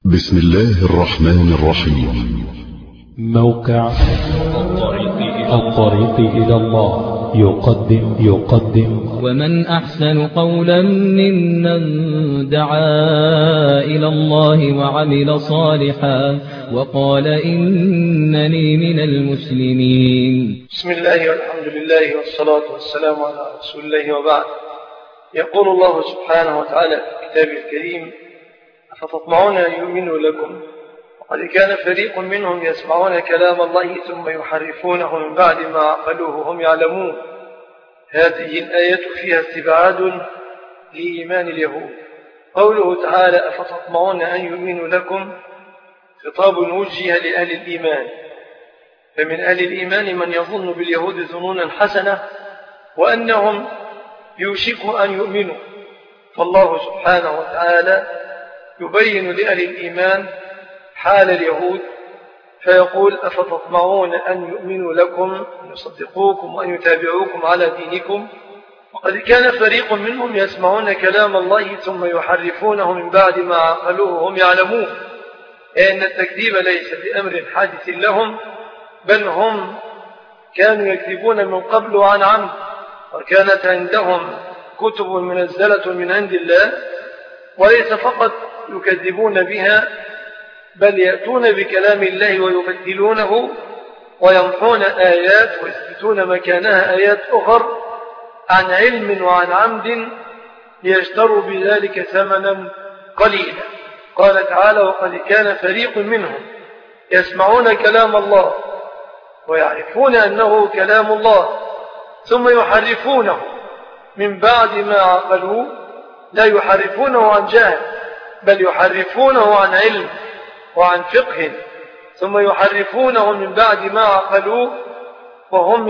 بسم الله الرحمن الرحيم. موقع الطريق إلى الله يقدم ومن أحسن قولا ممن دعا إلى الله وعمل صالحا وقال إنني من المسلمين. بسم الله والحمد لله والصلاة والسلام على رسول الله وبعد. يقول الله سبحانه وتعالى في كتابه الكريم: أفتطمعون أن يؤمنوا لكم وقد كان فريق منهم يسمعون كلام الله ثم يحرفونه من بعد ما عقلوه وهم يعلمون. هذه الآية فيها استبعاد لإيمان اليهود. قوله تعالى: أفتطمعون أن يؤمنوا لكم خطاب وجه لأهل الإيمان، فمن أهل الإيمان من يظن باليهود ظنونا حسنة وأنهم يوشك أن يؤمنوا، فالله سبحانه وتعالى يبين لأهل الإيمان حال اليهود فيقول: أفتطمعون أن يؤمنوا لكم، أن يصدقوكم وأن يتابعوكم على دينكم وقد كان فريق منهم يسمعون كلام الله ثم يحرفونه من بعد ما عقلوه وهم يعلمون. لأن التكذيب ليس بأمر حادث لهم، بل هم كانوا يكذبون من قبل عن عمد، وكانت عندهم كتب منزلة من عند الله، وليس فقط يكذبون بها بل يأتون بكلام الله ويبدلونه ويمحون آيات ويثبتون مكانها آيات أخر عن علم وعن عمد ليشتروا بذلك ثمنا قليلا. قال تعالى: وقد كان فريق منهم يسمعون كلام الله ويعرفون أنه كلام الله ثم يحرفونه من بعد ما عقلوه، لا يحرفونه عن جهل بل يحرفونه عن علم وعن فقه، ثم يحرفونه من بعد ما عقلوه وهم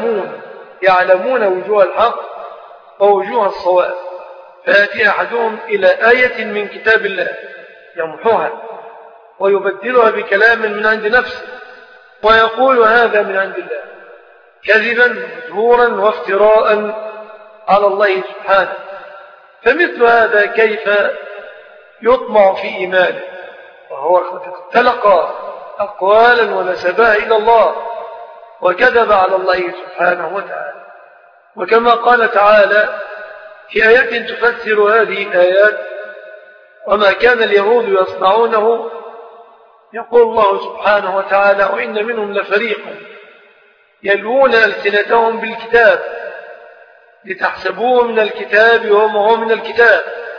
يعلمون وجوه الحق ووجوه الصواب. فيأتي أحدهم إلى آية من كتاب الله يمحوها ويبدلها بكلام من عند نفسه ويقول هذا من عند الله، كذبا مزهورا وافتراء على الله سبحانه. فمثل هذا كيف يطمع في إيمانه وهو قد تلقى أقوالا ونسبها إلى الله وكذب على الله سبحانه وتعالى. وكما قال تعالى في آيات تفسر هذه الآيات: وما كان اليهود يصنعونه، يقول الله سبحانه وتعالى: وإن منهم لفريقا يلوون ألسنتهم بالكتاب لتحسبوه من الكتاب وما هو من الكتاب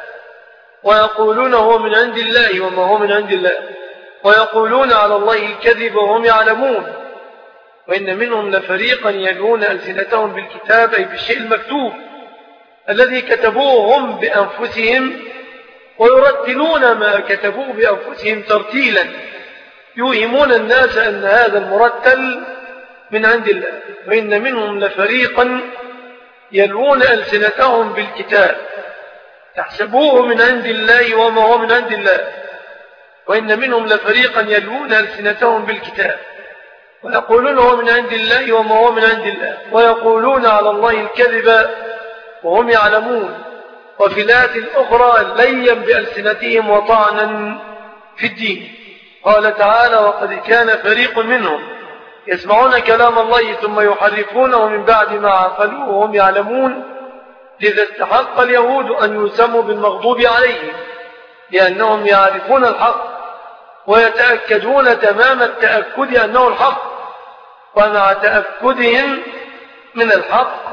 ويقولون هو من عند الله وما هو من عند الله ويقولون على الله الكذب وهم يعلمون. وإن منهم لفريقا يلوون ألسنتهم بالكتاب، أي بالشيء المكتوب الذي كتبوه هم بأنفسهم، ويرتلون ما كتبوه بأنفسهم ترتيلا، يوهمون الناس أن هذا المرتل من عند الله. وإن منهم لفريقا يلوون ألسنتهم بالكتاب تحسبوه من عند الله وما هو من عند الله. وإن منهم لفريقا يلوون ألسنتهم بالكتاب ويقولون هو من عند الله وما هو من عند الله ويقولون على الله الكذب وهم يعلمون. وفي الآية الأخرى: ليا بألسنتهم وطعنا في الدين. قال تعالى: وقد كان فريق منهم يسمعون كلام الله ثم يحرفونه من بعد ما عقلوه وهم يعلمون. لذا استحق اليهود أن يسموا بالمغضوب عليهم، لأنهم يعرفون الحق ويتأكدون تمام التأكد أنه الحق، ومع تأكدهم من الحق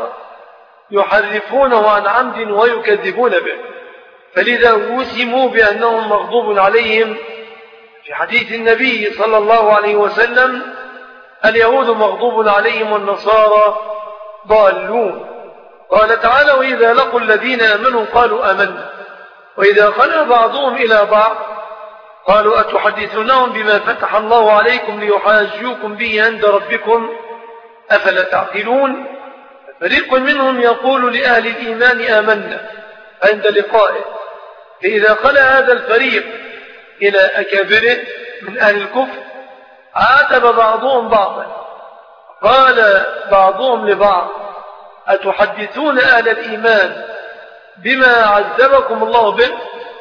يحرفونه عن عمد ويكذبون به. فلذا وسموا بأنهم مغضوب عليهم. في حديث النبي صلى الله عليه وسلم: اليهود مغضوب عليهم والنصارى ضالون. قال تعالى: وإذا لقوا الذين آمنوا قالوا آمنا وإذا خلا بعضهم إلى بعض قالوا أتحدثونهم بما فتح الله عليكم ليحاجوكم به عند ربكم أفلا تعقلون. فريق منهم يقول لأهل الإيمان آمنا عند لقائه، فإذا خلا هذا الفريق إلى أكابره من أهل الكفر عاتب بعضهم بعضا، قال بعضهم لبعض: أتحدثون أهل الإيمان بما عذبكم الله به؟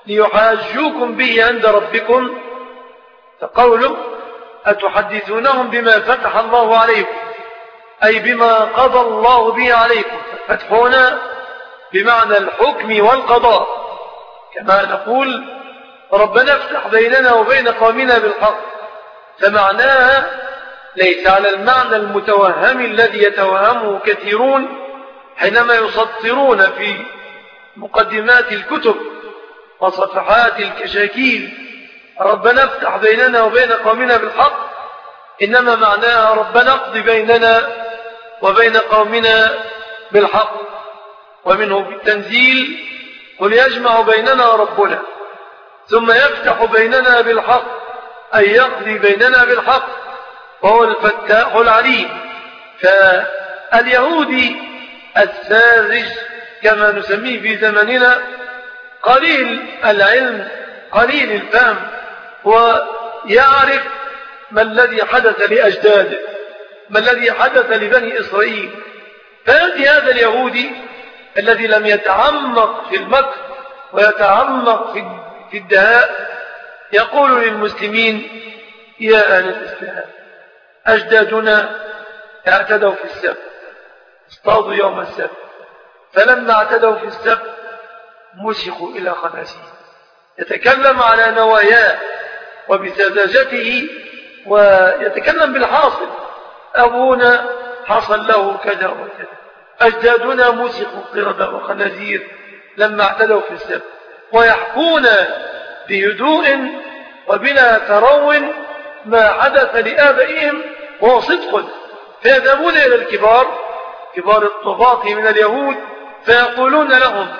ليحاجوكم به عند ربكم، فقوله أتحدثونهم بما فتح الله عليكم أي بما قضى الله به عليكم. فالفتح هنا بمعنى الحكم والقضاء، كما نقول ربنا افتح بيننا وبين قومنا بالحق، فمعناها ليس على المعنى المتوهم الذي يتوهمه كثيرون حينما يسطرون في مقدمات الكتب وصفحات الكشاكيل ربنا افتح بيننا وبين قومنا بالحق، إنما معناها ربنا اقض بيننا وبين قومنا بالحق. ومنه بالتنزيل قل يجمع بيننا ربنا ثم يفتح بيننا بالحق أي يقضي بيننا بالحق، وهو الفتاح العليم. فاليهودي الساذج كما نسميه في زمننا قليل العلم قليل الفهم، ويعرف ما الذي حدث لأجداده، ما الذي حدث لبني إسرائيل. فيأتي هذا اليهودي الذي لم يتعمق في المكر ويتعمق في الدهاء يقول للمسلمين يا أهل الإسلام أجدادنا اعتدوا في السبت، اصطادوا يوم السبت، فلما اعتدوا في السبت مسخوا إلى خنازير. يتكلم على نواياه وبسذاجته ويتكلم بالحاصل. أبونا حصل له كذا وكذا، أجدادنا مسخوا قردة وخنازير لما اعتدوا في السبت، ويحكون بهدوء وبلا ترون ما حدث لآبائهم وهو صدق. فيذهبون إلى الكبار كبار الطغاة من اليهود فيقولون لهم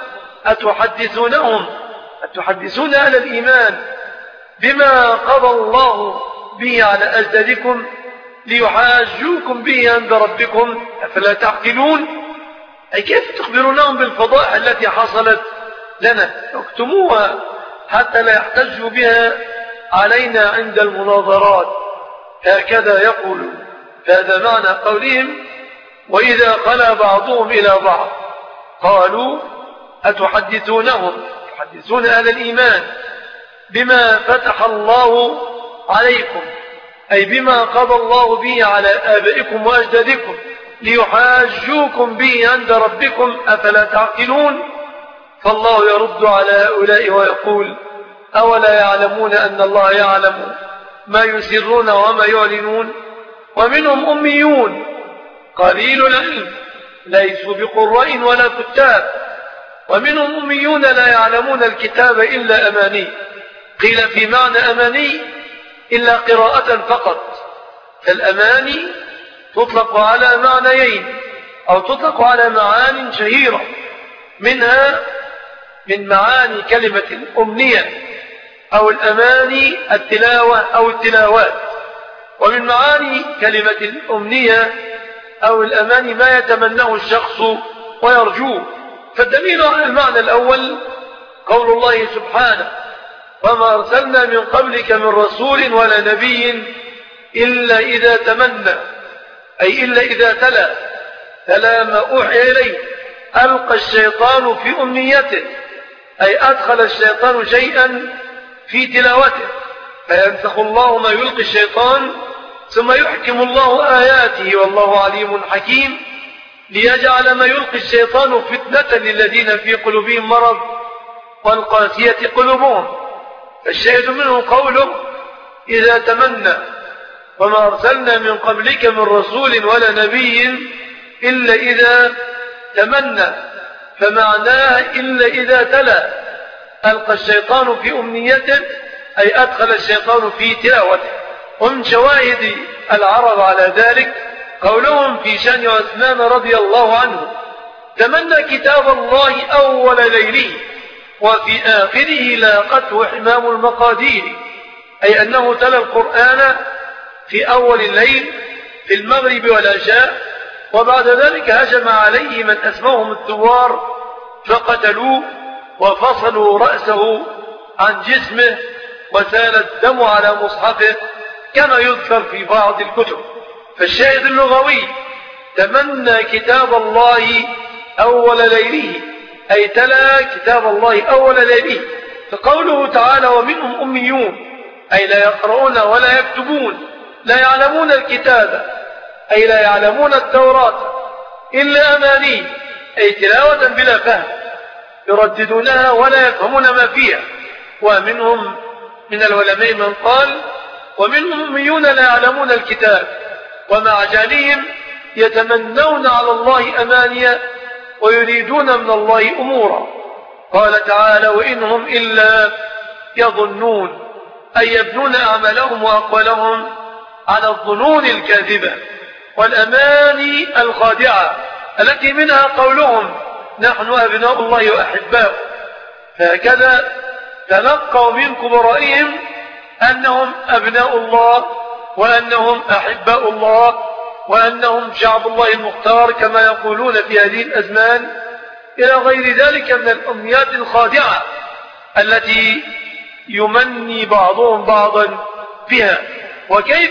أتحدثون أهل الإيمان بما قضى الله به على أجدادكم ليحاجوكم به عند ربكم أفلا تعقلون؟ أي كيف تخبرونهم بالفضائح التي حصلت لنا؟ اكتموها حتى لا يحتجوا بها علينا عند المناظرات، هكذا يقولون. هذا معنى قولهم وإذا خلا بعضهم إلى بعض قالوا تحدثون أهل الإيمان بما فتح الله عليكم أي بما قضى الله به على آبائكم وأجدادكم ليحاجوكم به عند ربكم أفلا تعقلون؟ فالله يرد على هؤلاء ويقول أولا يعلمون أن الله يعلم ما يسرون وما يعلنون؟ ومنهم أميون قليل العلم ليسوا بقراء ولا كتاب، ومنهم أميون لا يعلمون الكتاب إلا أماني. قيل في معنى أماني إلا قراءة فقط، فالأماني تطلق على معنيين أو تطلق على معاني شهيرة، منها من معاني كلمة الأمنية أو الأماني التلاوة أو التلاوات، ومن معاني كلمة الأمنية أو الأماني ما يتمناه الشخص ويرجوه. فالدليل على المعنى الأول قول الله سبحانه وما أرسلنا من قبلك من رسول ولا نبي إلا إذا تمنى أي إلا إذا تلا ما أوحي إليه ألقى الشيطان في أمنيته أي أدخل الشيطان شيئا في تلاوته فينسخ الله ما يلقي الشيطان ثم يحكم الله آياته والله عليم حكيم ليجعل ما يلقي الشيطان فتنة للذين في قلوبهم مرض والقاسية قلوبهم. فالشاهد منه قوله إذا تمنى وما أرسلنا من قبلك من رسول ولا نبي إلا إذا تمنى، فمعناه إلا إذا تلا ألقى الشيطان في أمنيته أي أدخل الشيطان في تلاوته. ومن شواهد العرب على ذلك قولهم في شأن عثمان رضي الله عنه تمنى كتاب الله أول ليله وفي آخره لاقته حمام المقادير، أي أنه تلا القرآن في أول الليل في المغرب والعشاء، وبعد ذلك هجم عليه من أسموهم الثوار فقتلوه وفصلوا رأسه عن جسمه وسال الدم على مصحفه كما يذكر في بعض الكتب. فالشاهد اللغوي تمنى كتاب الله أول ليله أي تلا كتاب الله أول ليله، فقوله تعالى ومنهم أميون أي لا يقرؤون ولا يكتبون لا يعلمون الكتاب أي لا يعلمون التوراة إلا أماني أي تلاوة بلا فهم يرددونها ولا يفهمون ما فيها. ومنهم من العلماء من قال ومنهم أميون لا يعلمون الكتاب ومع جهلهم يتمنون على الله أمانيا ويريدون من الله أمورا. قال تعالى وإنهم إلا يظنون أي يبنون أعمالهم وأقوالهم على الظنون الكاذبة والأماني الخادعة التي منها قولهم نحن أبناء الله وأحباؤه. فهكذا تلقوا من كبرائهم أنهم أبناء الله وأنهم أحباء الله وأنهم شعب الله المختار كما يقولون في هذه الأزمان إلى غير ذلك من الأمنيات الخادعة التي يمني بعضهم بعضا بها. وكيف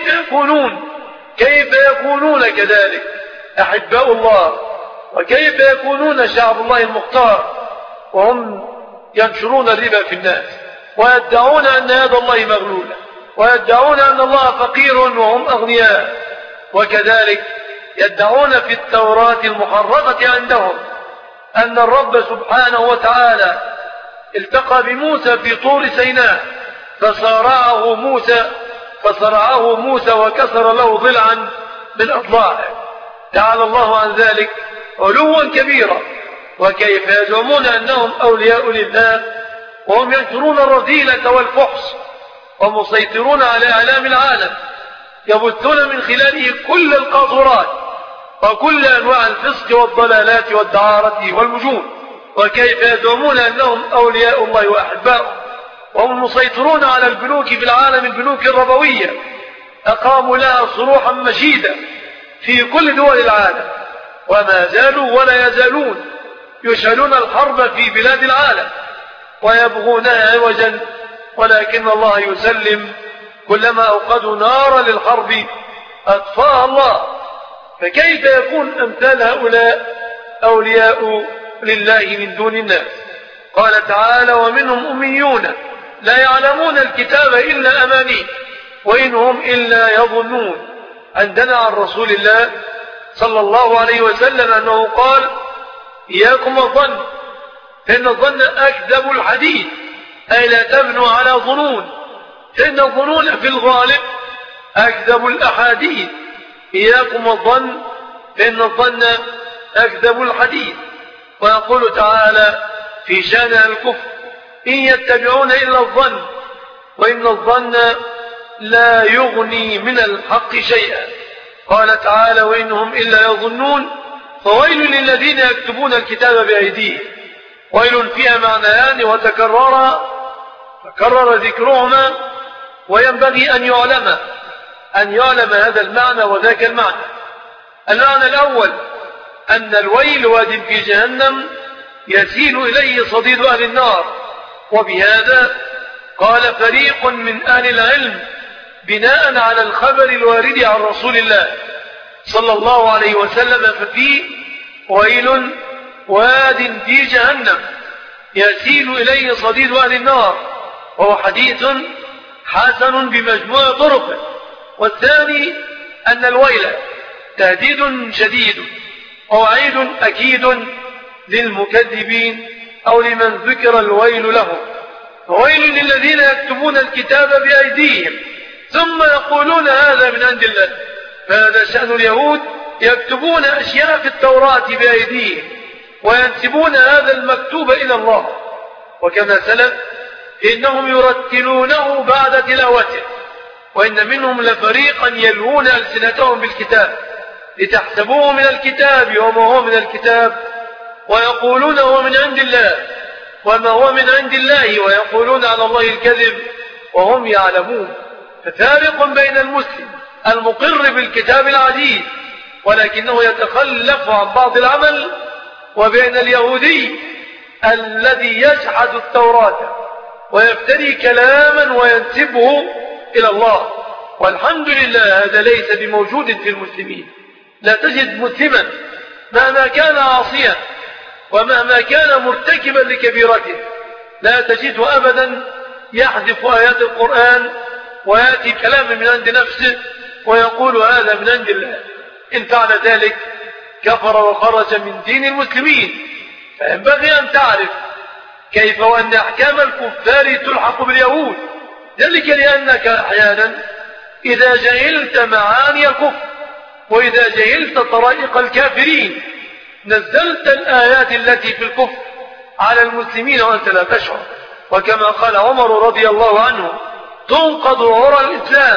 يكونون كذلك أحباء الله وكيف يكونون شعب الله المختار وهم ينشرون الربا في الناس ويدعون أن يد الله مغلولة ويدعون أن الله فقير وهم أغنياء. وكذلك يدعون في التوراة المحرفة عندهم أن الرب سبحانه وتعالى التقى بموسى في طور سيناء فصرعه موسى وكسر له ضلعا من أضلاعه. تعالى الله عن ذلك علوا كبيرا. وكيف يزعمون أنهم أولياء لله وهم ينشرون الرذيلة والفحش ومسيطرون على إعلام العالم يبثون من خلاله كل القاذورات وكل أنواع الفسق والضلالات والدعارة والمجون. وكيف يزعمون أنهم أولياء الله وأحباؤه وهم المسيطرون على البنوك في العالم البنوك الربوية أقاموا لها صروحا مشيدة في كل دول العالم وما زالوا ولا يزالون يشعلون الحرب في بلاد العالم ويبغونها عوجا ولكن الله يسلم كلما أوقدوا نارا للحرب أطفاها الله. فكيف يكون أمثال هؤلاء أولياء لله من دون الناس؟ قال تعالى ومنهم أميون لا يعلمون الكتاب إلا أماني وإنهم إلا يظنون. عندنا عن رسول الله صلى الله عليه وسلم أنه قال إياكم الظن فإن الظن أكذب الحديث أي لا تبنوا على ظنون فإن الظنون في الغالب أكذب الأحاديث. إياكم الظن فإن الظن أكذب الحديث. ويقول تعالى في شأن الكفر إن يتبعون إلا الظن وإن الظن لا يغني من الحق شيئا. قال تعالى وإنهم إلا يظنون فويل للذين يكتبون الكتاب بأيديهم. ويل فيها معنيان وتكرر ذكرهما وينبغي أن يعلم هذا المعنى وذاك المعنى. المعنى الأول أن الويل واد في جهنم يسيل إليه صديد أهل النار. وبهذا قال فريق من أهل العلم بناء على الخبر الوارد عن رسول الله صلى الله عليه وسلم ففيه ويل واد في جهنم يسيل إليه صديد أهل النار وهو حديث حسن بمجموع طرقه. والثاني أن الويل تهديد شديد ووعيد أكيد للمكذبين أو لمن ذكر الويل لهم. وويل للذين يكتبون الكتاب بأيديهم ثم يقولون هذا من عند الله. فهذا شأن اليهود يكتبون أشياء في التوراة بأيديهم وينسبون هذا المكتوب إلى الله. وكما سلف إنهم يرتلونه بعد تلاوته وإن منهم لفريقا يلوون ألسنتهم بالكتاب لتحسبوه من الكتاب وما هو من الكتاب ويقولون هو من عند الله وما هو من عند الله ويقولون على الله الكذب وهم يعلمون. ففارق بين المسلم المقر بالكتاب العزيز ولكنه يتخلف عن بعض العمل وبين اليهودي الذي يجحد التوراة ويفتري كلاما وينسبه إلى الله. والحمد لله هذا ليس بموجود في المسلمين. لا تجد مسلما مهما كان عاصيا ومهما كان مرتكبا لكبيرته لا تجده أبدا يحذف آيات القرآن ويأتي كلام من عند نفسه ويقول هذا من عند الله. إن فعل ذلك كفر وخرج من دين المسلمين. فينبغي أن تعرف كيف وأن أحكام الكفار تلحق باليهود، ذلك لأنك أحيانا إذا جهلت معاني الكفر وإذا جهلت طرائق الكافرين نزلت الآيات التي في الكفر على المسلمين وأنت لا تشعر. وكما قال عمر رضي الله عنه: تنقض عرى الإسلام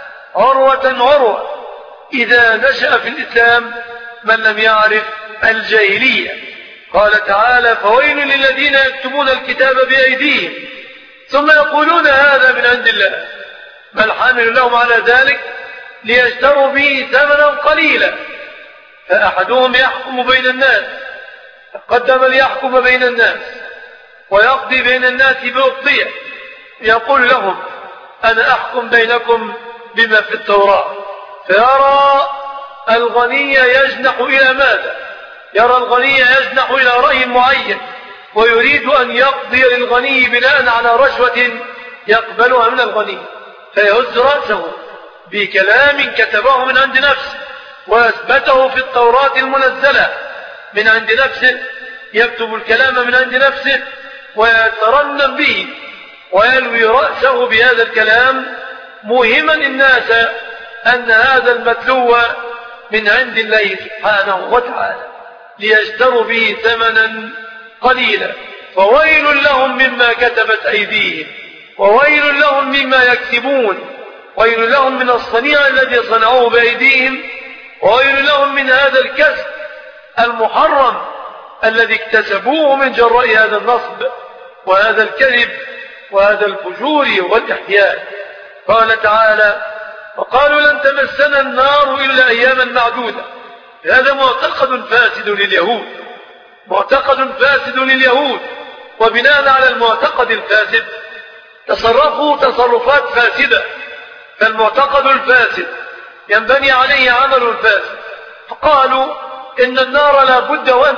عروة إذا نشأ في الإسلام من لم يعرف الجاهلية. قال تعالى: فويل للذين يكتبون الكتاب بأيديهم ثم يقولون هذا من عند الله، ما الحامل لهم على ذلك ليشتروا به ثمنا قليلا. فأحدهم يحكم بين الناس، تقدم ليحكم بين الناس ويقضي بين الناس بأقضية، يقول لهم: أنا أحكم بينكم بما في التوراة. فيرى الغني يجنح إلى ماذا؟ يرى الغني يجنح إلى رأي معين ويريد أن يقضي للغني بناء على رشوة يقبلها من الغني، فيهز رأسه بكلام كتبه من عند نفسه وأثبته في التوراة المنزلة من عند نفسه، يكتب الكلام من عند نفسه ويترنم به ويلوي رأسه بهذا الكلام موهما الناس أن هذا المتلو من عند الله سبحانه وتعالى ليشتروا به ثمنا قليلا. فويل لهم مما كتبت أيديهم وويل لهم مما يكسبون، ويل لهم من الصنيع الذي صنعوه بأيديهم وويل لهم من هذا الكسب المحرم الذي اكتسبوه من جراء هذا النصب وهذا الكذب وهذا الفجور والإحياء. قال تعالى: وقالوا لن تمسنا النار إلا أياما معدودة. هذا معتقد فاسد لليهود، معتقد فاسد لليهود، وبناء على المعتقد الفاسد تصرفوا تصرفات فاسدة. فالمعتقد الفاسد ينبني عليه عمل فاسد. فقالوا إن النار لا بد وأن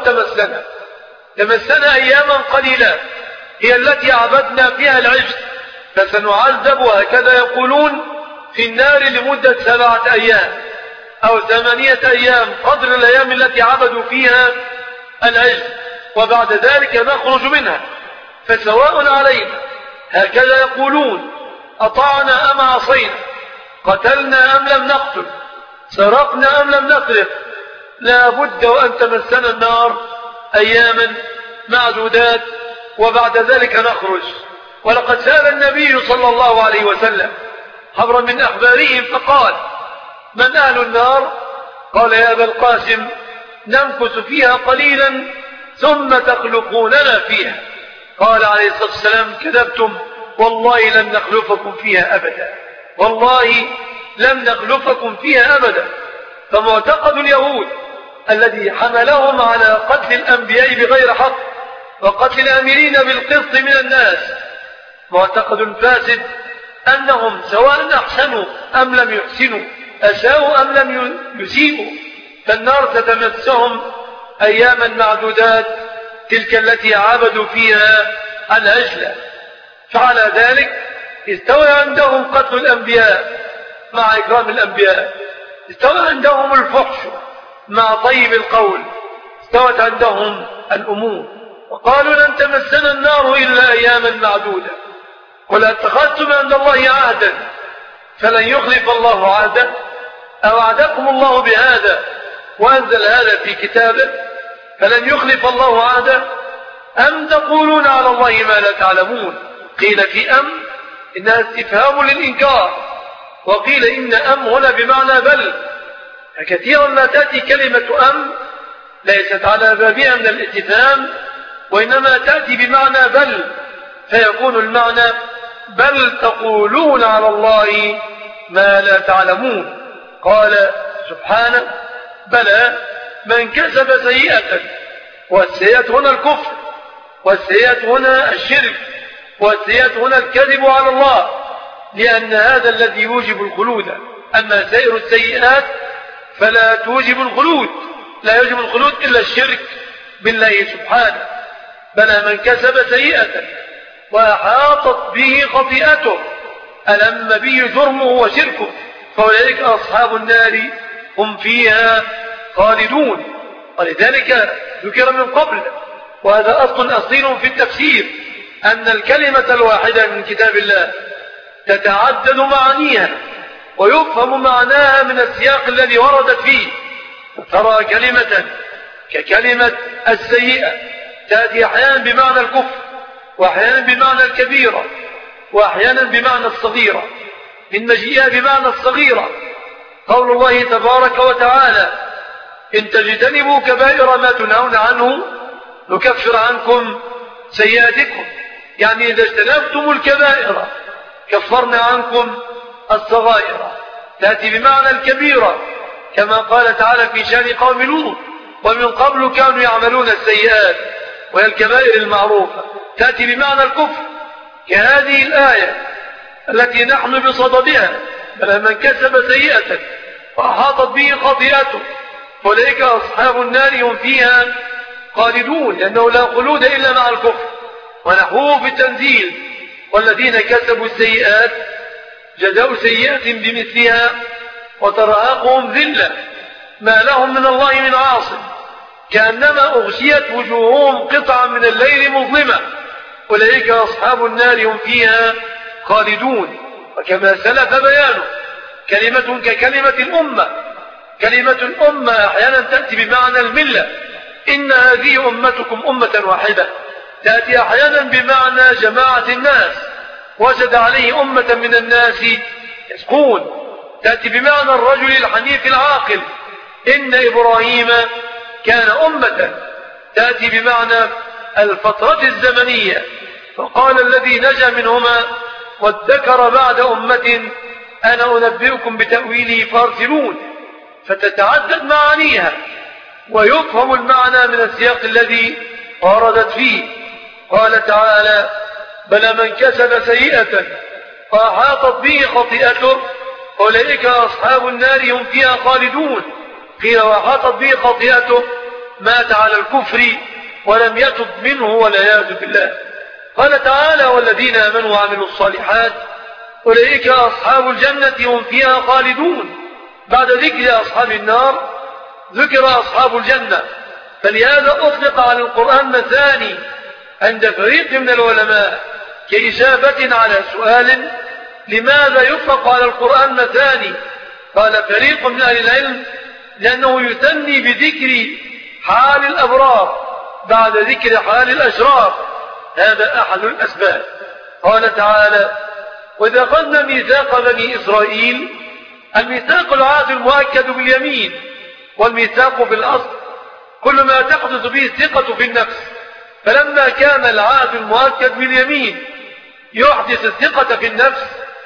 تمسنا أياما قليلة هي التي عبدنا فيها العجل فسنعذب، وهكذا يقولون، في النار لمدة 7 أيام أو 8 أيام قدر الأيام التي عبدوا فيها العجل، وبعد ذلك نخرج منها فسواء علينا. هكذا يقولون: أطعنا أم عصينا، قتلنا أم لم نقتل، سرقنا أم لم نسرق، لا بد وأن تمسنا النار أياما معدودات وبعد ذلك نخرج. ولقد سأل النبي صلى الله عليه وسلم حبرا من أخبارهم فقال: من أهل النار؟ قال: يا أبا القاسم نمكث فيها قليلا ثم تخلقوننا فيها. قال عليه الصلاة والسلام: كذبتم، والله لن نخلفكم فيها أبدا، والله لن نخلفكم فيها أبدا. فمعتقد اليهود الذي حملهم على قتل الأنبياء بغير حق وقتل الآمرين بالقسط من الناس معتقد فاسد، أنهم سواء أحسنوا أم لم يحسنوا، أساءوا أم لم يسيئوا، فالنار تتمسهم أياما معدودات تلك التي عبدوا فيها العجل. فعلى ذلك استوى عندهم قتل الأنبياء مع إكرام الأنبياء، استوى عندهم الفحش مع طيب القول، استوت عندهم الأمور. وقالوا لن تمسنا النار إلا أياما معدودة. قل اتخذتم عند الله عهدا فلن يخلف الله عهده؟ أوعدكم الله بهذا وأنزل هذا في كتابه فلن يخلف الله عهده؟ أم تقولون على الله ما لا تعلمون؟ قيل في أم إنها استفهام للإنكار، وقيل إن أم هنا بمعنى بل. فكثيرا ما تأتي كلمة أم ليست على بابها من الاستفهام، وإنما تأتي بمعنى بل، فيكون المعنى بل تقولون على الله ما لا تعلمون. قال سبحانه: بلى من كسب سيئة، والسيئة هنا الكفر، والسيئة هنا الشرك، والسيئة هنا الكذب على الله، لأن هذا الذي يوجب الخلود. أما سائر السيئات فلا توجب الخلود، لا يوجب الخلود إلا الشرك بالله سبحانه. بلى من كسب سيئة وأحاطت به خطيئته ألم به جرمه وشركه فأولئك أصحاب النار هم فيها خالدون. ولذلك ذكر من قبل، وهذا أصل في التفسير، أن الكلمة الواحدة من كتاب الله تتعدد معانيها ويفهم معناها من السياق الذي وردت فيه. ترى كلمة ككلمة السيئة تأتي أحيانا بمعنى الكفر، وأحيانا بمعنى الكبيرة، وأحيانا بمعنى الصغيرة. من مجيئها بمعنى الصغيرة قول الله تبارك وتعالى: إن تجتنبوا كبائر ما تنهون عنه نكفر عنكم سيئاتكم. يعني إذا اجتنبتم الكبائر كفرنا عنكم الصغائر. تأتي بمعنى الكبيرة كما قال تعالى في شأن قوم لوط: ومن قبل كانوا يعملون السيئات، وهي الكبائر المعروفة. تأتي بمعنى الكفر كهذه الآية التي نحن بصددها: بل من كسب سيئة وأحاطت به خطيئته فأولئك أصحاب النار هم فيها خالدون، لأنه لا خلود إلا مع الكفر. ونحوه في التنزيل: والذين كسبوا السيئات جزاء سيئة بمثلها وترهقهم ذلة ما لهم من الله من عاصم كأنما أغشيت وجوههم قطعا من الليل مظلمة أولئك أصحاب النار هم فيها خالدون. وكما سلف بيانه كلمة ككلمة الأمة. كلمة الأمة أحيانا تأتي بمعنى الملة: إن هذه أمتكم أمة واحدة. تأتي أحيانا بمعنى جماعة الناس، وجد عليه أمة من الناس يسقون. تأتي بمعنى الرجل الحنيف العاقل: إن إبراهيم كان أمة. تأتي بمعنى الفترة الزمنية: فقال الذي نجا منهما وادكر بعد أمة أنا أنبئكم بتأويله فارسلون. فتتعدد معانيها ويفهم المعنى من السياق الذي وردت فيه. قال تعالى: بل من كسب سيئة فأحاطت به خطيئته أولئك أصحاب النار هم فيها خالدون. قيل: وأحاطت به خطيئته مات على الكفر ولم يتب منه والعياذ بالله. قال تعالى: والذين آمنوا وعملوا الصالحات أولئك أصحاب الجنة هم فيها خالدون. بعد ذكر أصحاب النار ذكر أصحاب الجنة، فلهذا أطلق على القرآن مثاني عند فريق من العلماء كإجابة على سؤال: لماذا يطلق على القرآن مثاني؟ قال فريق من أهل العلم: لأنه يثني بذكر حال الأبرار بعد ذكر حال الأشرار. هذا أحد الأسباب. قال تعالى: وإذا أخذنا ميثاق بني إسرائيل. الميثاق العهد المؤكد باليمين، والميثاق في الأصل كل ما تحدث به الثقة في النفس. فلما كان العهد المؤكد باليمين يحدث الثقة في النفس،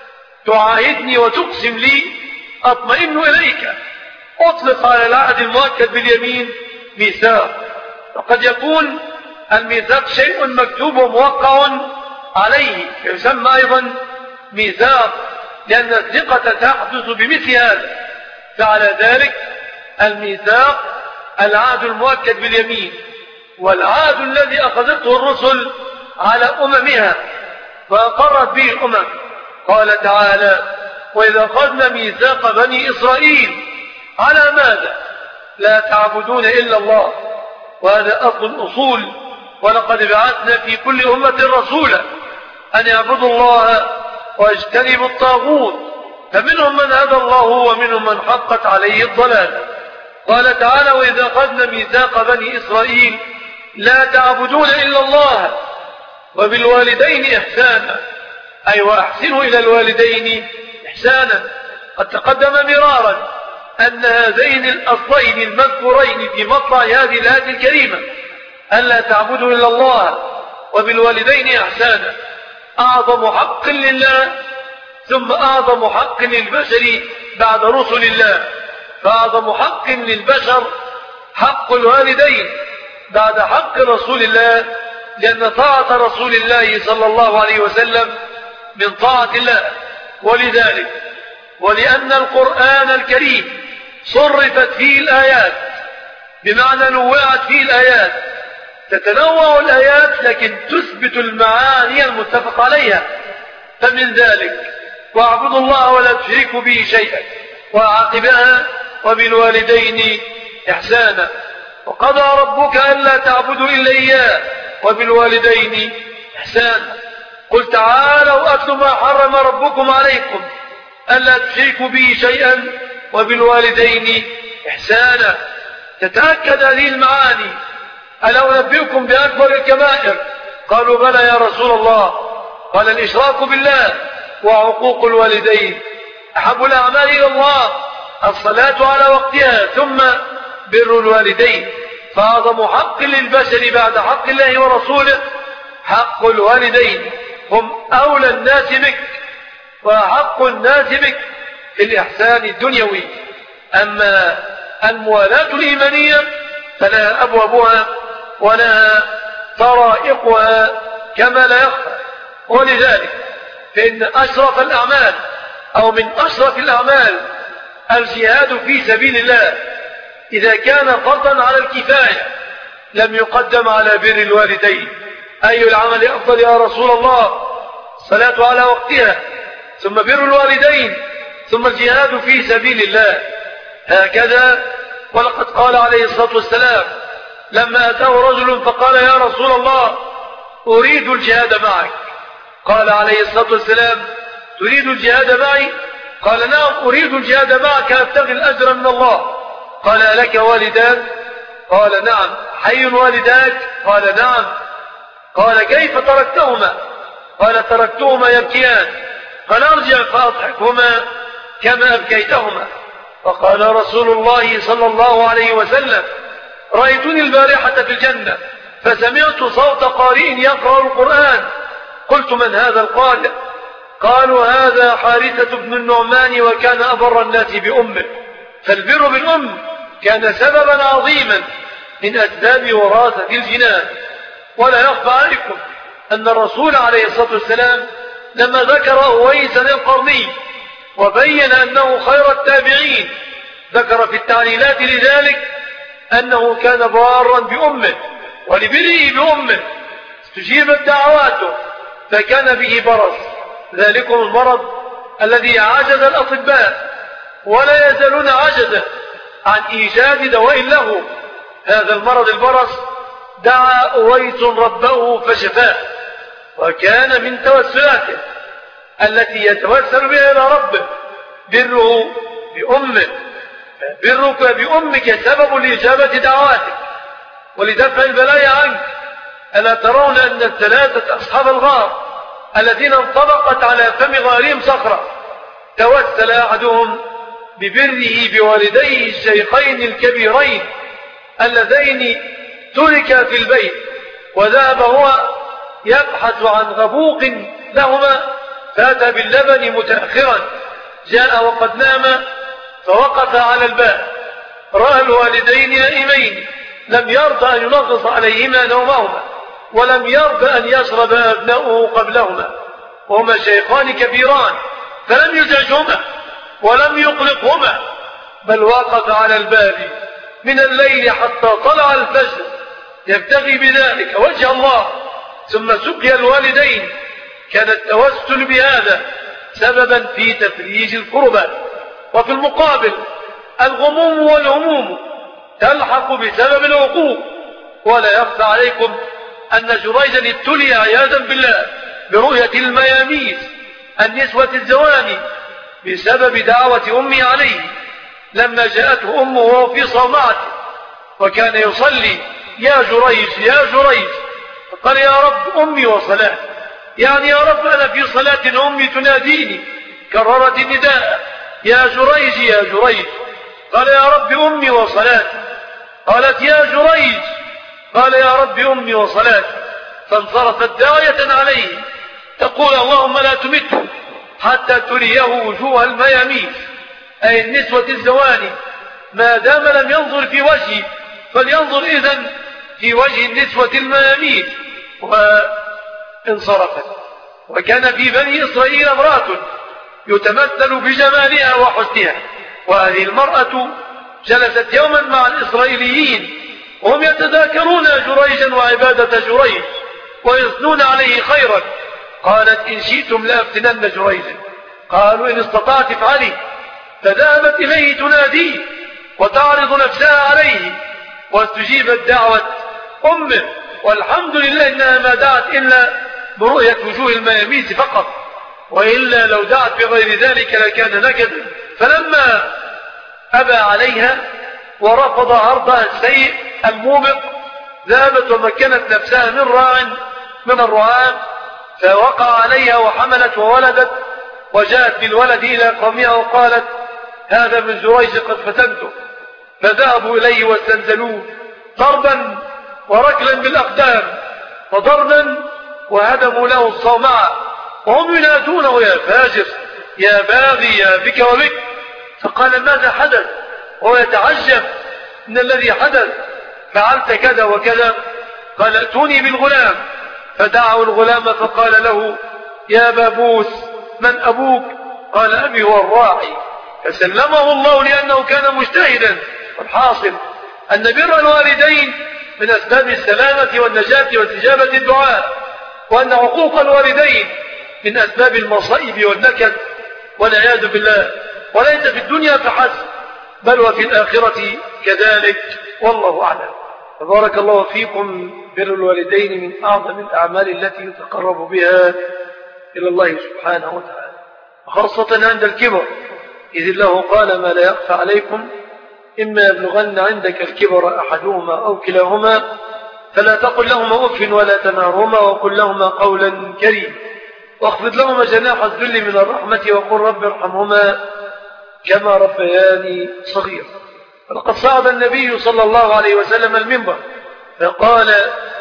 تعاهدني وتقسم لي أطمئن إليك، أطلق على العهد المؤكد باليمين ميثاق. وقد يكون الميثاق شيء مكتوب وموقع عليه يسمى أيضا ميثاق، لأن الثقة تحدث بمثل هذا. فعلى ذلك الميثاق العهد المؤكد باليمين، والعهد الذي أخذته الرسل على أممها فأقرت به الأمم. قال تعالى: وإذا أخذنا ميثاق بني إسرائيل على ماذا؟ لا تعبدون إلا الله. وهذا أصل. ولقد بعثنا في كل أمة رسولا أن يعبدوا الله واجتنبوا الطاغوت، فمنهم من هدى الله ومنهم من حقت عليه الضلالة. قال تعالى: وإذا أخذنا ميثاق بني إسرائيل لا تعبدون إلا الله وبالوالدين إحسانا، أي وأحسنوا إلى الوالدين إحسانا. قد تقدم مرارا أن هذين الأصلين المذكورين في مطلع هذه الآية الكريمة ألا تعبدوا إلا الله وبالوالدين إحسانا أعظم حق لله، ثم أعظم حق للبشر بعد رسل الله. فأعظم حق للبشر حق الوالدين بعد حق رسول الله، لأن طاعة رسول الله صلى الله عليه وسلم من طاعة الله. ولذلك ولأن القرآن الكريم صرفت فيه الآيات، بمعنى نوعت فيه الآيات، تتنوع الآيات لكن تثبت المعاني المتفق عليها. فمن ذلك واعبدوا الله ولا تشركوا به شيئا، وعاقبها وبالوالدين إحسانا، وقضى ربك ألا تعبدوا إلا إياه وبالوالدين إحسانا. قل تعالوا أتلوا ما حرم ربكم عليكم ألا تشركوا به شيئا وبالوالدين إحسانا. تتأكد هذه المعاني. ألا أنبئكم بأكبر الكبائر؟ قالوا بلى يا رسول الله. قال الإشراك بالله وعقوق الوالدين. أحب الأعمال إلى الله الصلاة على وقتها، ثم بر الوالدين. فأعظم حق للبشر بعد حق الله ورسوله حق الوالدين. هم أولى الناس بك وحق الناس بك في الإحسان الدنيوي. أما الموالاة الإيمانية فلها أبوابها ولها طرائقها كما لا يخفى. ولذلك فإن أشرف الأعمال أو من أشرف الأعمال الجهاد في سبيل الله. إذا كان فرضا على الكفاية لم يقدم على بر الوالدين. أي العمل أفضل يا رسول الله؟ الصلاة على وقتها، ثم بر الوالدين، ثم الجهاد في سبيل الله. هكذا. ولقد قال عليه الصلاة والسلام لما أتاه رجل فقال يا رسول الله أريد الجهاد معك. قال عليه الصلاة والسلام تريد الجهاد معي؟ قال نعم أريد الجهاد معك أبتغي الأجر من الله. قال لك والدان؟ قال نعم. حي والداك؟ قال نعم. قال كيف تركتهما؟ قال تركتهما يبكيان. قال ارجع فأضحكهما كما أبكيتهما. فقال رسول الله صلى الله عليه وسلم رأيتني البارحة في الجنة فسمعت صوت قارئ يقرأ القرآن، قلت من هذا القارئ؟ قالوا هذا حارثة بن النعمان وكان أبر الناس بأمه. فالبر بالأم كان سببا عظيما من أسباب وراثة الجنان. ولا يخفى عليكم أن الرسول عليه الصلاة والسلام لما ذكر أويسا القرني وبين أنه خير التابعين ذكر في التعليلات لذلك أنه كان بارا بأمه، ولبره بأمه استجيبت دعواته فكان به برص. ذلكم المرض الذي عجز الأطباء ولا يزالون عجزا عن إيجاد دواء له. هذا المرض البرص دعا أويس ربه فشفاه، وكان من توسلاته التي يتوسل بها إلى ربه بره بأمه. برك بأمك سبب لإجابة دعواتك ولدفع البلايا عنك. ألا ترون أن الثلاثة أصحاب الغار الذين انطبقت على فم غارهم صخرة توسل أحدهم ببره بوالديه الشيخين الكبيرين اللذين تركا في البيت، وذهب هو يبحث عن غبوق لهما فأتى باللبن متأخرا. جاء وقد نام فوقف على الباب، رأى الوالدين نائمين، لم يرضى أن ينغص عليهما نومهما، ولم يرضى أن يشرب أبناؤه قبلهما، وهما شيخان كبيران، فلم يزعجهما ولم يقلقهما، بل وقف على الباب من الليل حتى طلع الفجر يبتغي بذلك وجه الله. ثم سقي الوالدين. كان التوسل بهذا سببا في تفريج الكربات. وفي المقابل الغموم والهموم تلحق بسبب العقوق. ولا يخفى عليكم أن جريجا ابتلي عياذا بالله برؤية المياميس النسوة الزواني بسبب دعوة أمي عليه لما جاءته أمه وهو في صومعته وكان يصلي يا جريج يا جريج، فقال يا رب أمي وصلاة، يعني يا رب أنا في صلاة أمي تناديني، كررت النداء يا جريج يا جريج، قال يا رب أمي وصلاة، قالت يا جريج، قال يا رب أمي وصلاة، فانصرفت داعية عليه تقول اللهم لا تمته حتى تريه وجوه الميامين أي النسوة الزواني، ما دام لم ينظر في وجهي فلينظر إذن في وجه النسوة الميامين. وانصرفت. وكان في بني إسرائيل امرأة يتمثل بجمالها وحسنها، وهذه المرأة جلست يوما مع الإسرائيليين وهم يتذاكرون جريجا وعبادة جريج ويثنون عليه خيرا. قالت إن شئتم لأفتنن جريجا. قالوا إن استطعت افعلي. فذهبت إليه تناديه وتعرض نفسها عليه واستجيبت دعوة أمه، والحمد لله إنها ما دعت إلا برؤية وجوه المياميس فقط، وإلا لو دعت بغير ذلك لكان نكدا. فلما أبى عليها ورفض عرضها السيء الموبق ذهبت ومكنت نفسها من الرعاة، فوقع عليها وحملت وولدت، وجاءت بالولد إلى قومها وقالت هذا من جريج قد فتنته. فذهبوا إليه واستنزلوه ضربا وركلا بالأقدام وضربا وهدموا له الصومعة وهم ينادونه يا فاجر يا باغي يا بك وبك. فقال ماذا حدث؟ وهو يتعجب من الذي حدث. فعلت كذا وكذا. قال ائتوني بالغلام. فدعوا الغلام فقال له يا بابوس من أبوك؟ قال أبي هو الراعي. فسلمه الله لأنه كان مجتهدا. والحاصل أن بر الوالدين من أسباب السلامة والنجاة واستجابة الدعاء، وأن عقوق الوالدين من أسباب المصائب والنكد والعياذ بالله، وليس في الدنيا فحسب بل وفي الآخرة كذلك، والله أعلم. فبارك الله فيكم. بر الوالدين من أعظم الأعمال التي يتقرب بها إلى الله سبحانه وتعالى، وخاصة عند الكبر، إذ الله قال ما لا يخفى عليكم إما يبلغن عندك الكبر أحدهما أو كلاهما فلا تقل لهما أف ولا تنهرهما وقل لهما قولا كريما واخفض لهما جناح الذل من الرحمة وقل رب ارحمهما كما ربياني صغيرا. فلقد صعد النبي صلى الله عليه وسلم المنبر فقال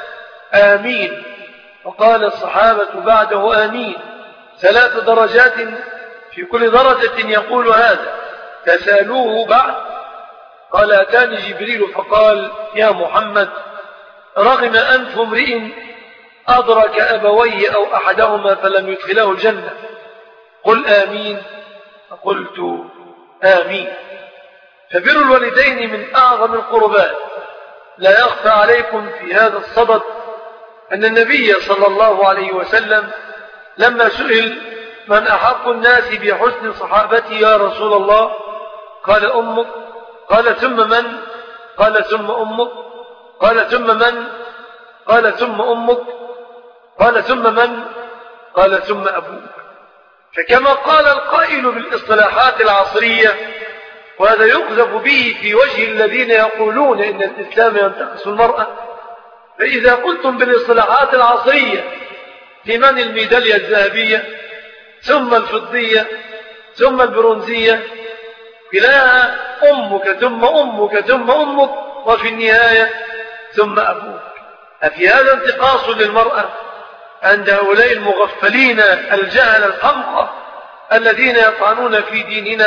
آمين، وقال الصحابة بعده آمين، 3 درجات في كل درجة يقول هذا. فسألوه بعد قال أتاني جبريل فقال يا محمد رغم أنف امرئ أدرك أبويه أو أحدهما فلم يدخله الجنة، قل آمين. فقلت آمين. فبر الوالدين من أعظم القربات. لا يخفى عليكم في هذا الصدد أن النبي صلى الله عليه وسلم لما سئل من أحق الناس بحسن صحابتي يا رسول الله؟ قال أمك. قال ثم من؟ قال ثم أمك. قال ثم من؟ قال ثم أمك. قال ثم من؟ قال ثم أبوك. فكما قال القائل بالاصطلاحات العصرية، وهذا يقذف به في وجه الذين يقولون إن الإسلام ينتقص المرأة، فإذا قلتم بالاصطلاحات العصرية لمن الميدالية الذهبية ثم الفضية ثم البرونزية كلاها أمك ثم أمك ثم أمك وفي النهاية ثم أبوك. أفي هذا انتقاص للمرأة عند هؤلاء المغفلين الجهل الحمقى الذين يطعنون في ديننا؟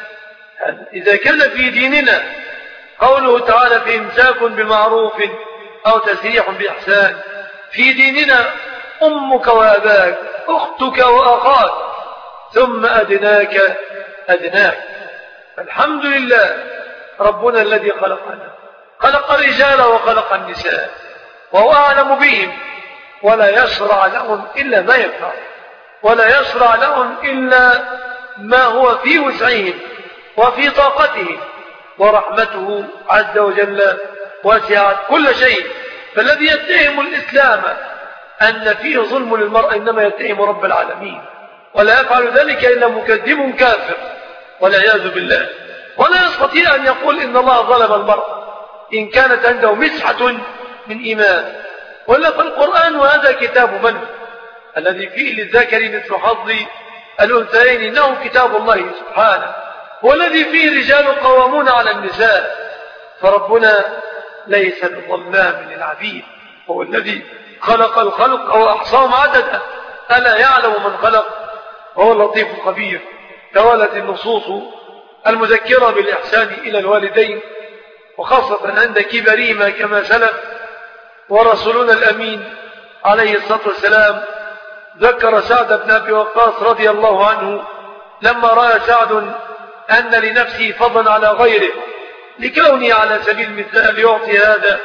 إذا كان في ديننا قوله تعالى في إمساك بمعروف أو تسريح بإحسان، في ديننا أمك وأباك أختك وأخاك ثم أدناك أدناك. الحمد لله ربنا الذي خلقنا، خلق الرجال وخلق النساء، وهو أعلم بهم، ولا يشرع لهم إلا ما ينفع، ولا يشرع لهم إلا ما هو في وسعهم وفي طاقتهم، ورحمته عز وجل وسعت كل شيء. فالذي يتهم الإسلام أن فيه ظلم للمرأة إنما يتهم رب العالمين، ولا يفعل ذلك إلا مكذب كافر والعياذ بالله. ولا يستطيع أن يقول إن الله ظلم المرأة إن كانت عنده مسحة من إيمان. ولا في القرآن وهذا كتاب من الذي فيه للذكر مثل حظ الأنثيين إنه كتاب الله سبحانه، هو الذي فيه رجال قوامون على النساء. فربنا ليس بظلام للعبيد، هو الذي خلق الخلق وأحصاهم عددا، ألا يعلم من خلق وهو اللطيف الخبير. توالت النصوص المذكرة بالإحسان إلى الوالدين، وخاصة عند كبرهما كما سلف. ورسولنا الأمين عليه الصلاة والسلام ذكر سعد بن أبي وقاص رضي الله عنه لما رأى سعد أن لنفسه فضلا على غيره لكونه على سبيل المثال يعطي هذا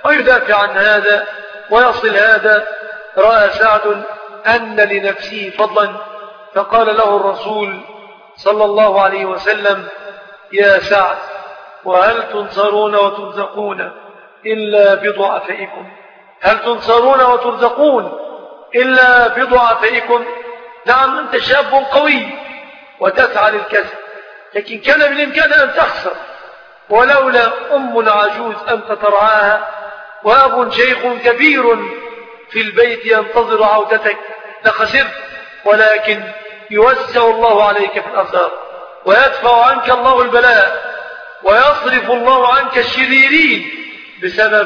ويدافع عن هذا ويصل هذا. رأى سعد أن لنفسه فضلا فقال له الرسول صلى الله عليه وسلم: يا سعد، وهل تنصرون وترزقون إلا بضعفائكم؟ هل تنصرون وترزقون إلا بضعفائكم؟ نعم، أنت شاب قوي وتسعى للكسب، لكن كان بالإمكان أن تخسر، ولولا أم عجوز أنت ترعاها وأب شيخ كبير في البيت ينتظر عودتك لخسرت. ولكن يوسع الله عليك في الأرزاق، ويدفع عنك الله البلاء، ويصرف الله عنك الشريرين بسبب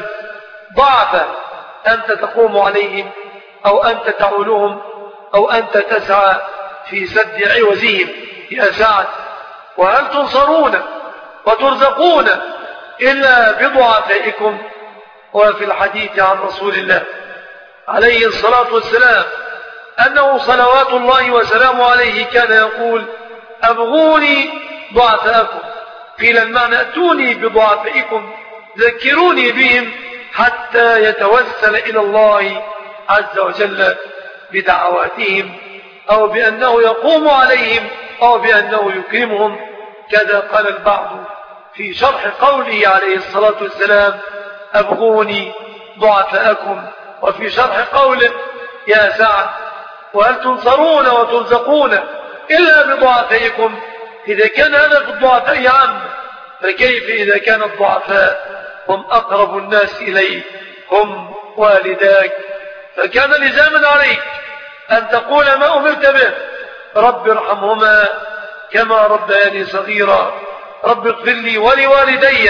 ضعف أنت تقوم عليهم، أو أنت تعولهم، أو أنت تسعى في سد عوزهم. يا سعد، وهل تنصرون وترزقون إلا بضعفائكم؟ وفي الحديث عن رسول الله عليه الصلاة والسلام أنه صلوات الله وسلامه عليه كان يقول: أبغوني ضعفائكم. قيل المعنى: أتوني بضعفائكم، ذكروني بهم حتى يتوسل إلى الله عز وجل بدعواتهم، أو بأنه يقوم عليهم، أو بأنه يكرمهم. كذا قال البعض في شرح قوله عليه الصلاة والسلام: أبغوني ضعفائكم. وفي شرح قوله: يا سعد، وهل تنصرون وترزقون إلا بضعفائكم؟ إذا كان هذا في الضعفاء عام، فكيف إذا كان الضعفاء هم أقرب الناس إليه، هم والداك؟ فكان لزاما عليك أن تقول ما أمرت به: رب ارحمهما كما ربياني صغيرا، رب اغفر لي ولوالدي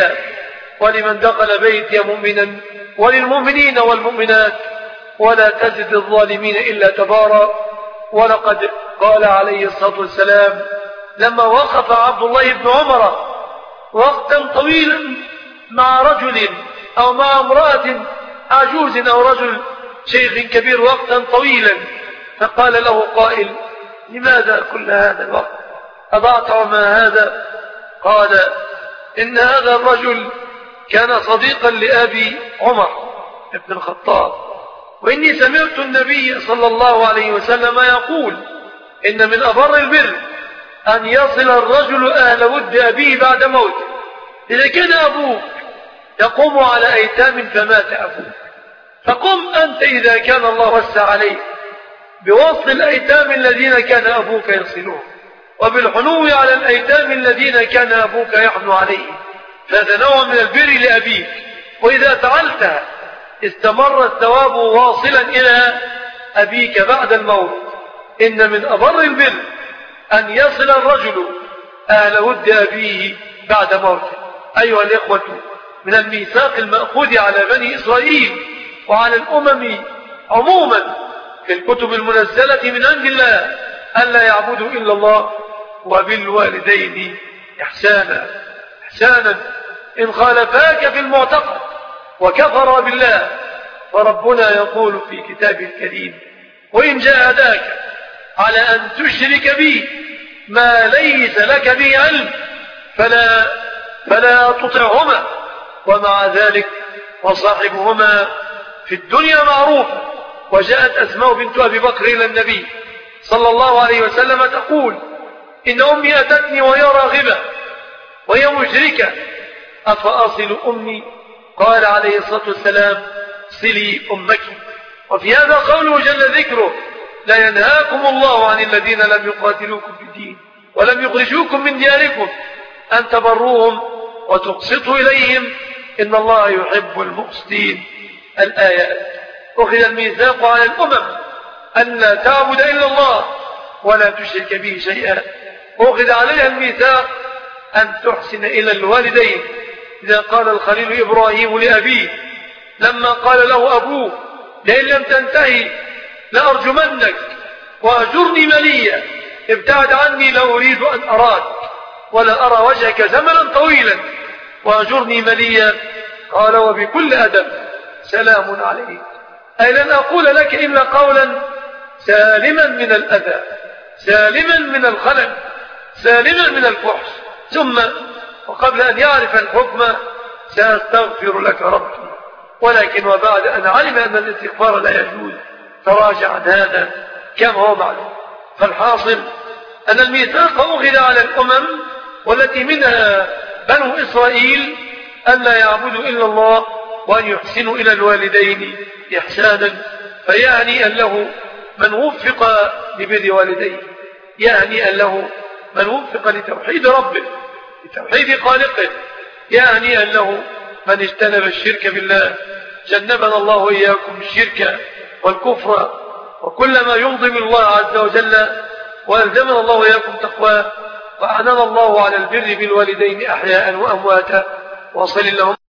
ولمن دخل بيتي مؤمنا وللمؤمنين والمؤمنات ولا تزد الظالمين إلا تبارا. ولقد قال عليه الصلاة والسلام لما وقف عبد الله بن عمر وقتا طويلا مع رجل أو مع امرأة عجوز أو رجل شيخ كبير وقتا طويلا، فقال له قائل: لماذا كل هذا الوقت أضعت وما هذا؟ قال: إن هذا الرجل كان صديقا لأبي عمر بن الخطاب، وإني سمعت النبي صلى الله عليه وسلم يقول: إن من أبر البر أن يصل الرجل أهل ود أبيه بعد موته. إذا كان أبوك يقوم على أيتام فمات أبوك، فقم أنت إذا كان الله وسع عليك بوصل الأيتام الذين كان أبوك يصلون، وبالحنو على الأيتام الذين كان أبوك يحنو عليه. فهذا نوع من البر لأبيك، وإذا فعلتها استمر الثواب واصلا إلى أبيك بعد الموت. إن من أبر البر أن يصل الرجل أهل ود أبيه بعد موته. أيها الإخوة، من الميثاق المأخوذ على بني إسرائيل وعلى الأمم عموما في الكتب المنزلة من عند الله ألا يعبدوا إلا الله، وبالوالدين إحسانا. إن خالفاك في المعتقد وكفر بالله، فربنا يقول في كتابه الكريم: وإن جاهداك على أن تشرك بي ما ليس لك به علم فلا تطعهما، ومع ذلك وصاحبهما في الدنيا معروفا. وجاءت أسماء بنت أبي بكر إلى النبي صلى الله عليه وسلم تقول: إن أمي أتتني وهي راغبة وهي مشركة، أفأصل أمي؟ قال عليه الصلاة والسلام: صلي أمك. وفي هذا قوله جل ذكره: لا ينهاكم الله عن الذين لم يقاتلوكم في الدين ولم يخرجوكم من دياركم أن تبروهم وتقسطوا إليهم إن الله يحب المقسطين. الآيات. أخذ الميثاق على الأمم أن لا تعبد إلا الله ولا تشرك به شيئا. أخذ عليها الميثاق أن تحسن إلى الوالدين. إذا قال الخليل إبراهيم لأبيه لما قال له أبوه: لئن لم تنتهي لأرجمنك وأهجرني مليا، ابتعد عني لا أريد أن أراك ولا أرى وجهك زمنا طويلا، وأهجرني مليا. قال: وبكل أدب سلام عليك، أي لن أقول لك إلا قولا سالما من الأذى، سالما من الخلل، سالما من الفحش. ثم وقبل أن يعرف الحكم: سأستغفر لك ربي ولكن وبعد أن علم أن الاستغفار لا يجوز تراجع عن هذا كما هو معلوم. فالحاصل أن الميثاق أخذ على الأمم والتي منها بنو إسرائيل أن لا يعبدوا إلا الله وأن يحسنوا إلى الوالدين إحسانا. فيعني أن له من وفق لبر والديه، يعني أن له من وفق لتوحيد ربه لتوحيد خالقه، يعني أن له من اجتنب الشرك بالله. جنبنا الله وإياكم الشرك والكفر وكل ما يغضب الله عز وجل، وألزمنا الله وإياكم تقواه، وأعننا الله على البر بالوالدين أحياء وأمواتا. وصل اللهم